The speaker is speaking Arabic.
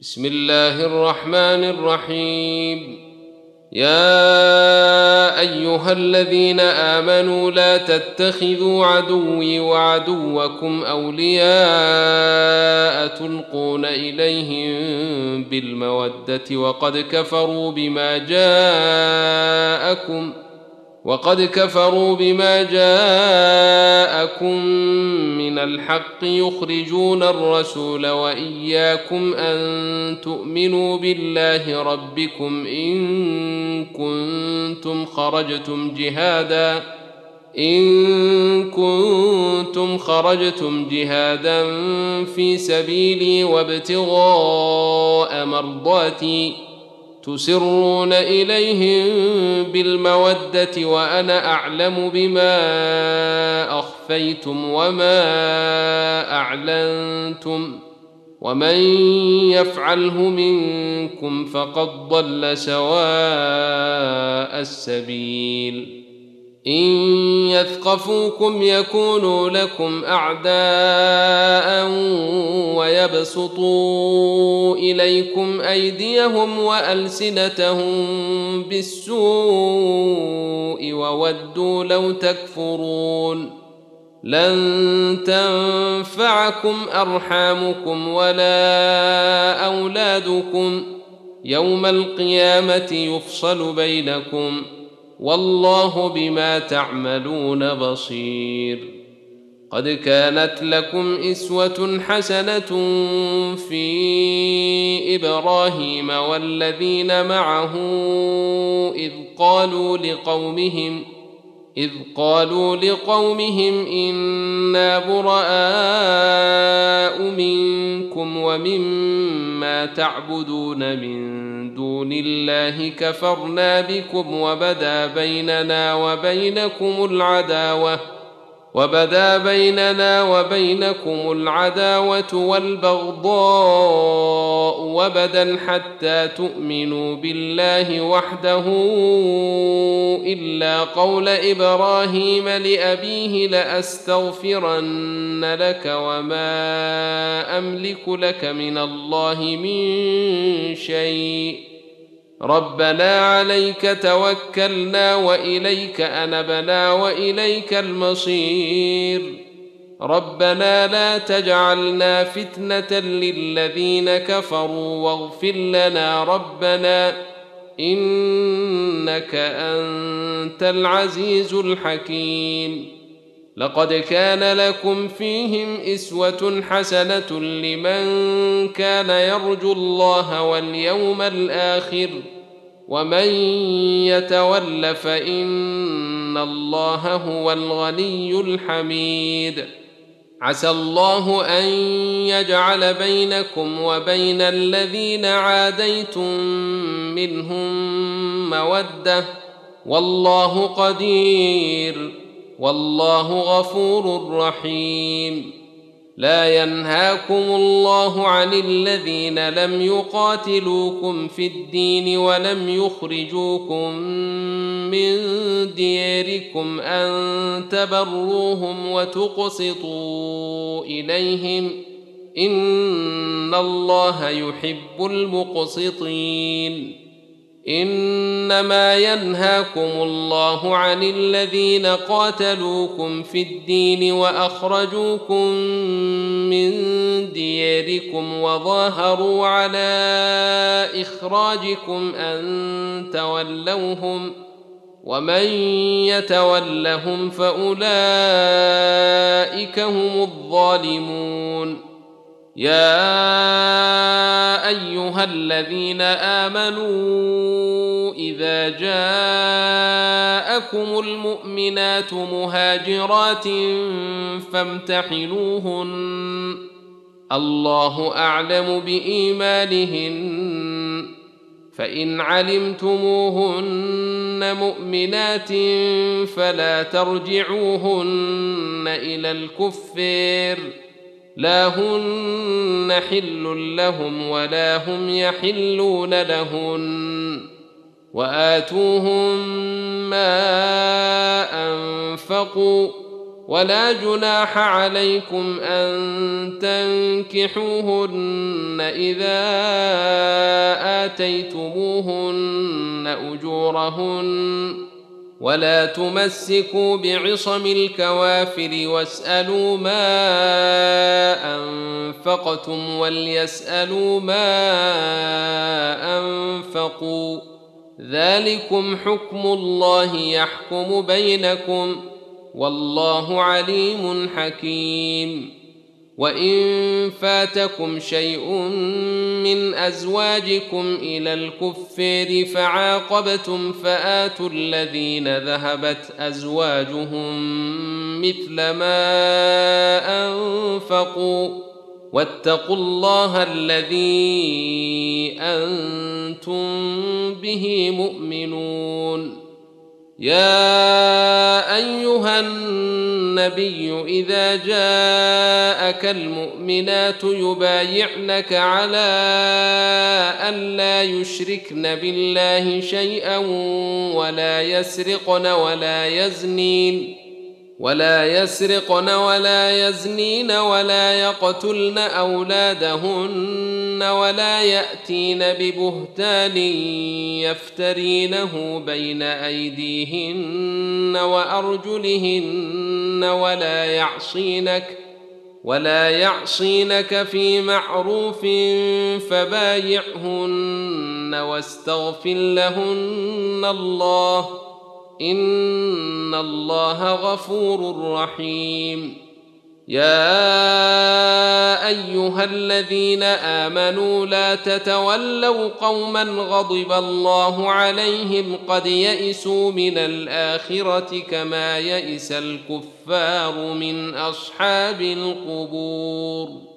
بسم الله الرحمن الرحيم. يا أيها الذين آمنوا لا تتخذوا عدوي وعدوكم أولياء تلقون إليهم بالمودة وقد كفروا بما جاءكم من الحق يخرجون الرسول وإياكم أن تؤمنوا بالله ربكم إن كنتم خرجتم جهادا في سبيلي وابتغاء مرضاتي تسرون إليهم بالمودة وأنا أعلم بما أخفيتم وما أعلنتم ومن يفعله منكم فقد ضل سواء السبيل. إن يثقفوكم يكونوا لكم أعداء ويبسطوا إليكم أيديهم وألسنتهم بالسوء وودوا لو تكفرون. لن تنفعكم أرحامكم ولا أولادكم يوم القيامة يفصل بينكم والله بما تعملون بصير. قد كانت لكم إسوة حسنة في إبراهيم والذين معه إذ قالوا لقومهم إنا براء منكم ومما تعبدون من دون الله كفرنا بكم وبدا بيننا وبينكم العداوة والبغضاء وبدا حتى تؤمنوا بالله وحده إلا قول إبراهيم لأبيه لأستغفرن لك وما أملك لك من الله من شيء ربنا عليك توكلنا وإليك أنبنا وإليك المصير. ربنا لا تجعلنا فتنة للذين كفروا واغفر لنا ربنا إنك أنت العزيز الحكيم. لقد كان لكم فيهم إسوة حسنة لمن كان يرجو الله واليوم الآخر ومن يتول فإن الله هو الغني الحميد. عسى الله أن يجعل بينكم وبين الذين عاديتم منهم مودة والله قدير والله غفور رحيم. لا ينهاكم الله عن الذين لم يقاتلوكم في الدين ولم يخرجوكم من دياركم أن تبروهم وتقسطوا إليهم إن الله يحب المقسطين. إنما ينهاكم الله عن الذين قاتلوكم في الدين وأخرجوكم من دياركم وظاهروا على إخراجكم أن تولوهم ومن يتولهم فأولئك هم الظالمون. يا أيها الذين آمنوا إذا جاءكم المؤمنات مهاجرات فامتحنوهن الله أعلم بإيمانهن فإن علمتموهن مؤمنات فلا ترجعوهن إلى الكفار لا هن حل لهم ولا هم يحلون لهن وآتوهم ما أنفقوا ولا جناح عليكم أن تنكحوهن إذا آتيتموهن أجورهن ولا تمسكوا بعصم الكوافر واسألوا ما أنفقتم وليسألوا ما أنفقوا ذلكم حكم الله يحكم بينكم والله عليم حكيم. وإن فاتكم شيء من أزواجكم إلى الكفار فعاقبتم فآتوا الذين ذهبت أزواجهم مثل ما أنفقوا واتقوا الله الذي أنتم به مؤمنون. يا أيها النبي إذا جاءك المؤمنات يبايعنك على أن لا يشركن بالله شيئا ولا يسرقن ولا يزنين ولا يقتلن أولادهن ولا يأتين ببهتان يفترينه بين أيديهن وأرجلهن ولا يعصينك في معروف فبايعهن واستغفر لهن الله إن الله غفور رحيم. يا أيها الذين آمنوا لا تتولوا قوما غضب الله عليهم قد يئسوا من الآخرة كما يئس الكفار من أصحاب القبور.